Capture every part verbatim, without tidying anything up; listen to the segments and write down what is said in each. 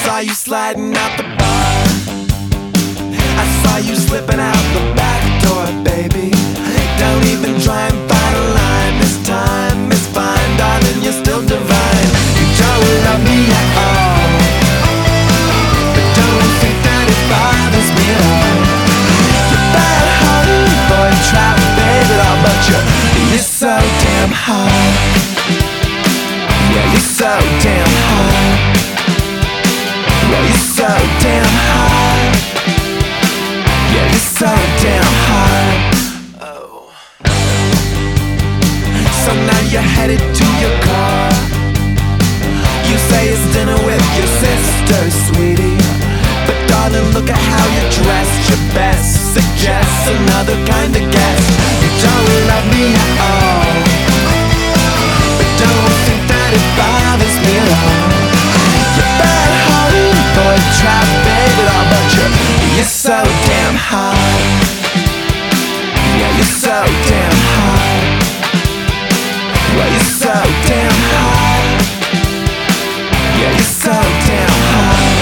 saw you sliding out the bar. I saw you slipping out the back door, baby. Don't even try and find a line. This time is fine, darling, you're still divine. You don't love me at all, but don't think that it bothers me at all. You're bad hearted, boy, try to babe it all, but you're, you're so damn hot. Yeah, you're so damn hot. Yeah, you're so damn hot. Yeah, you're so damn hot. Oh. So now you're headed to your car. You say it's dinner with your sister, sweetie, but darling, look at how you're dressed. Your best suggests another kind of guest. You don't love me at all, but don't think that it bothers me at all. You're bad-hearted, boy, try to babe it all, but you're, you're so damn hot. Yeah, you're so damn hot. Yeah, you're so damn hot. Yeah, you're so damn hot.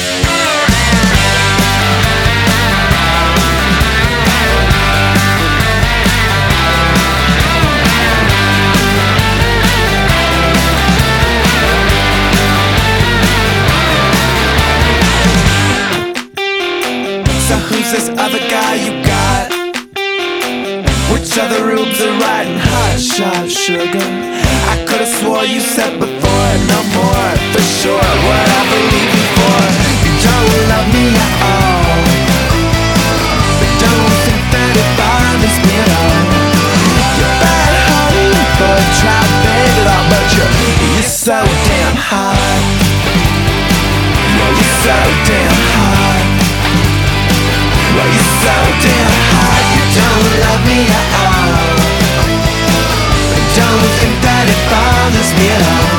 So who's this other guy you got? Which other rubes are riding hot shot, sugar? I could've swore you said before, no more, for sure, what I believe you for. You don't love me at all, but don't think that it bothers me at all. You're bad-hearted, boy, try to babe it all, but you're, you're so damn hot. Yeah, you're so damn hot. Yeah, you're so damn hot. You don't love me at all, but don't think that it bothers me at all.